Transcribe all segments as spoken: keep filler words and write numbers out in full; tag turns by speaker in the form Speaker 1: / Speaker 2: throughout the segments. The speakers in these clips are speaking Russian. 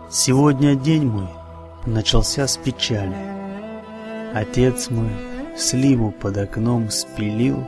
Speaker 1: Сегодня день мой начался с печали. Отец мой сливу под окном спилил.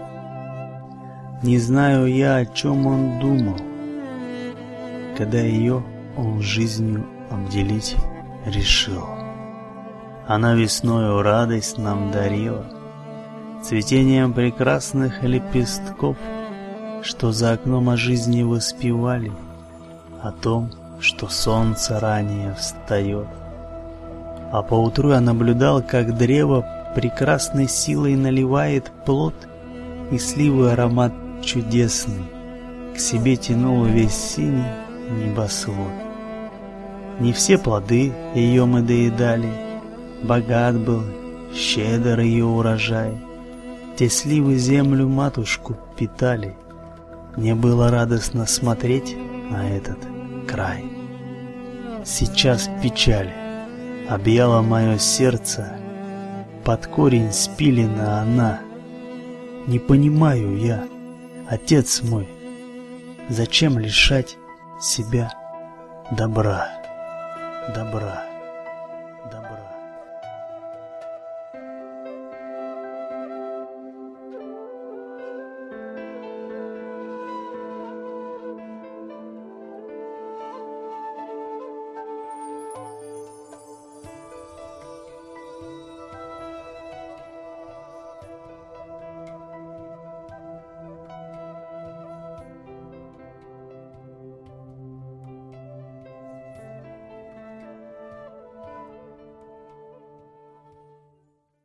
Speaker 1: Не знаю я, о чем он думал, когда ее он жизнью обделить решил. Она весною радость нам дарила, цветением прекрасных лепестков, что за окном о жизни воспевали, о том, что солнце ранее встает. А поутру я наблюдал, как древо прекрасной силой наливает плод, и сливы аромат чудесный к себе тянул весь синий небосвод. Не все плоды ее мы доедали, богат был, щедр ее урожай. Те сливы землю матушку питали, мне было радостно смотреть на этот край. Сейчас печаль объяла мое сердце, под корень спилена она. Не понимаю я, отец мой, зачем лишать себя добра, добра, добра.